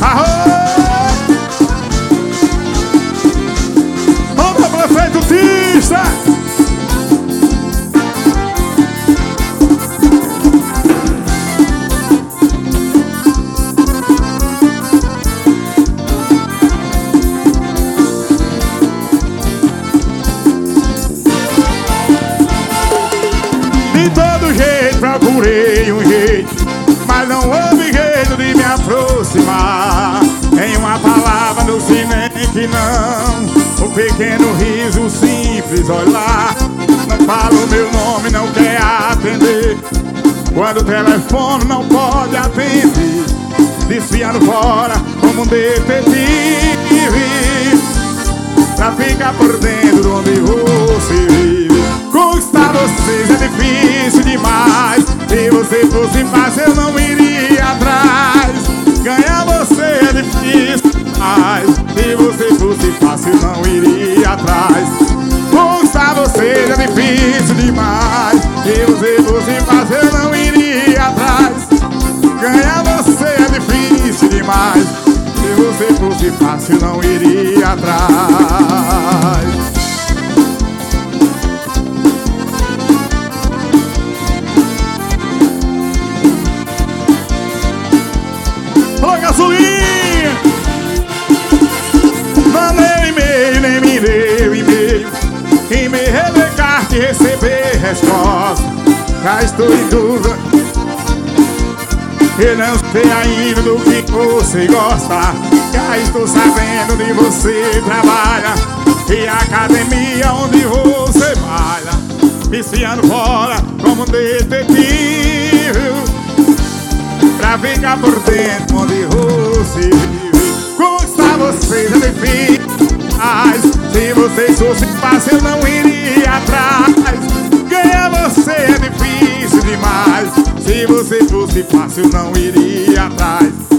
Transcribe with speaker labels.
Speaker 1: Vamos, prefeito Tista! De todo jeito procurei um jeito, mas não houve jeito de me aproximar. Em uma palavra não sei nem que não, um pequeno riso simples olhar. Não fala o meu nome, não quer atender, quando o telefone não pode atender, desfiando fora como um detetive, pra ficar por dentro de onde você vive. Conquistar vocês é difícil demais, se você fosse fácil eu não iria atrás. Ganhar você é difícil demais, se você fosse fácil eu não iria atrás. Conquistar vocês é difícil demais, se você fosse fácil eu não iria atrás. Ganhar você é difícil demais, se você fosse fácil não iria atrás. Ô gasolina! Mandei e-mail, nem me deu e-mail. E-mail receber carta e receber resposta. Já estou em dúvida, eu não sei ainda do que você gosta. Já estou sabendo de você trabalha e a academia onde você malha, viciando fora como um detetive, pra ficar por dentro onde você vive. Conquistar vocês é difícil, mas se vocês fossem fácil eu não iria atrás. Ganhar você é difícil demais, se você fosse fácil não iria atrás.